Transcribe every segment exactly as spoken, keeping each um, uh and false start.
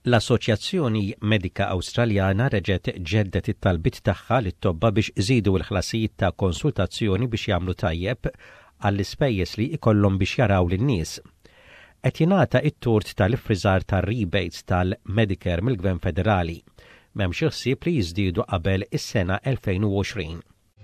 L-Assoċjazzjoni Medika Awstraljana reġgħet ġeddet it-talbit tagħha lit-tobba biex iżidu l-ħlasijiet ta' konsultazzjoni biex jagħmlu tajjeb għall-ispejjeż li jkollhom biex jaraw lin-nies. Qed jingħata t-tort tal-ifriżar tar-rebates tal-Medicare mill-Gvern Federali. M'hemmx ħsieb li jiżdiedu qabel is-sena elfejn u għoxrin.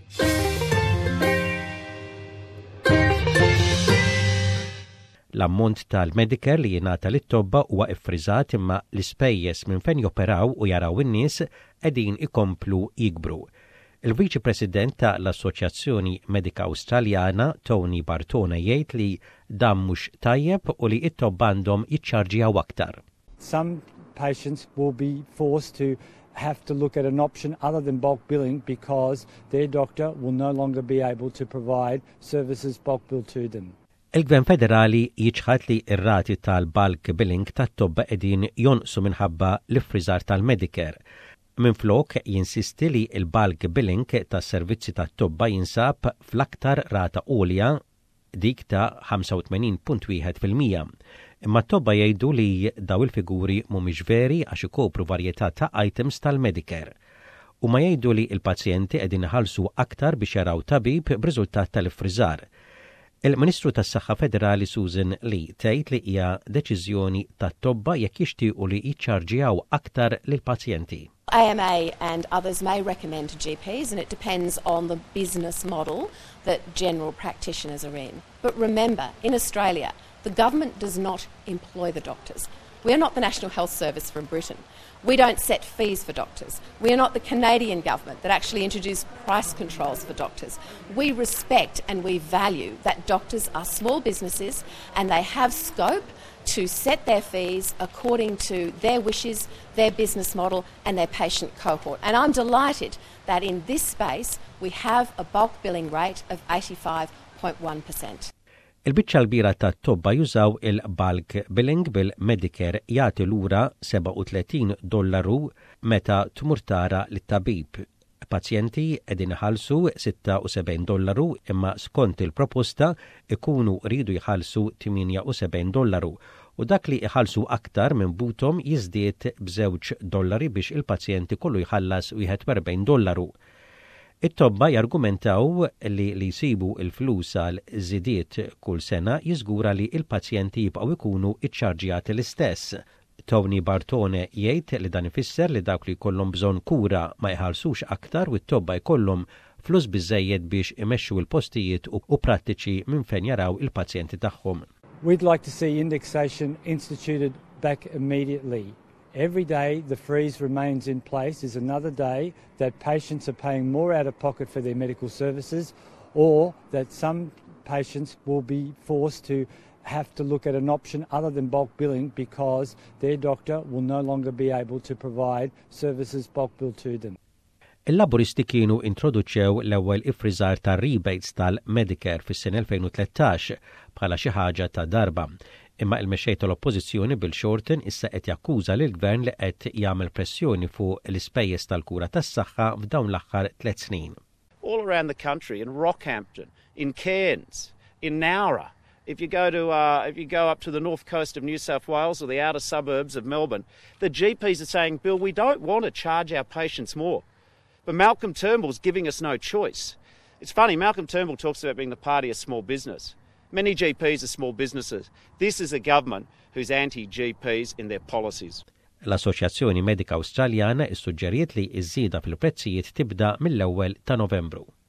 L-ammont tal-Medicare li jingħata lit-tobba huwa iffriżat imma l-ispejjeż minn fejn joperaw u jaraw in-nies qegħdin ikomplu jikbru. Il-Viċi President tal-Assoċjazzjoni Medika Awstraljana, Tony Bartone, jgħid li dan mhux tajjeb u li t-tobba għandhom jiċċarġjaw aktar. Some patients will be forced to have to look at an option other than bulk billing because their doctor will no longer be able to provide services bulk billed to them. Il-Gvern Federali jiġħad li r-rati tal-bulk billing tat-tobba qegħdin jonqsu minħabba l-ifriżar tal-Medicare. Minflok jinsisti li l-bulk billing tas-servizzi tat-tobba jinsab fl-aktar rata għolja dik ta' ħamsa u tmenin punt wieħed fil-mija. Imma t-tobba jgħidu li daw il-figuri mhumiex veri għax ikopru varjetà ta' items tal-Medicare. U ma jgħidu li l-pazjenti qegħdin iħallsu aktar biex jaraw tabib b'riżultat tal-ifriżar. Il-Ministru tas-Saħħa Federali Susan Lee tgħid li hija deċiżjoni tat-tobba jekk jixtiequ li jiċċarġjaw aktar lill-pazjenti. A M A and others may recommend to G Ps, and it depends on the business model that general practitioners are in. But remember, in Australia, the government does not employ the doctors. We are not the National Health Service from Britain. We don't set fees for doctors. We are not the Canadian government that actually introduced price controls for doctors. We respect and we value that doctors are small businesses and they have scope to set their fees according to their wishes, their business model and their patient cohort. And I'm delighted that in this space we have a bulk billing rate of eighty-five point one percent. Il-biċċa l-bira tat-tobba jużaw il-bulk billing bil-Medicare jagħti lura seba' u tletin dollaru meta tmur tara lit-tabib. Pazjenti qegħdin iħallsu sitta u sebgħin dollaru imma skont il-proposta ikunu rridu jħallsu tminja u sebgħin dollaru u dak li iħallsu aktar minn butom jiżdied b'żewġ dollari biex il-pazjenti kollu jħallas wieħed u erbgħin dollaru. It-tobba jargumentaw li li jsibu il-flus għal żidiet kull sena jiżgura li il-pazjenti jibqgħu jkunu iċċarġjati l-istess. Tony Bartone jgħid li dan ifisser li dawk li jkollhom bżonn kura ma jħallsux aktar u t-tobba jkollhom flus biżżejjed biex imexxu l-postijiet u prattiċi minn fejn jaraw il-pazjenti tagħhom. We'd like to see indexation instituted back immediately. Every day the freeze remains in place is another day that patients are paying more out of pocket for their medical services or that some patients will be forced to have to look at an option other than bulk billing because their doctor will no longer be able to provide services bulk billed to them. Il-laburisti kienu introduċew l-ewwel ifriżar ta' rebates tal-Medicare fis-sena elfejn u tlettax bħala xi ħaġa ta' darba. Imma il-mexxej tal-Oppożizzjoni Bill Shorten issa qed jakkuża lill gvern li qed jagħmel pressjoni fuq l-ispejjeż tal-kura tas-saħħa f'dawn l-aħħar tliet snin. All around the country, in Rockhampton, in Cairns, in Nowra, if you go to uh, if you go up to the north coast of New South Wales or the outer suburbs of Melbourne, the G Ps are saying, Bill, we don't want to charge our patients more. But Malcolm Turnbull's giving us no choice. It's funny, Malcolm Turnbull talks about being the party of small business. Many G Ps are small businesses. This is a government who's anti-G Ps in their policies. L-Assoċjazzjoni Medika Awstraljana issuġġeriet li ż-żieda fil-prezzijiet tibda mill-ewwel ta' Novembru.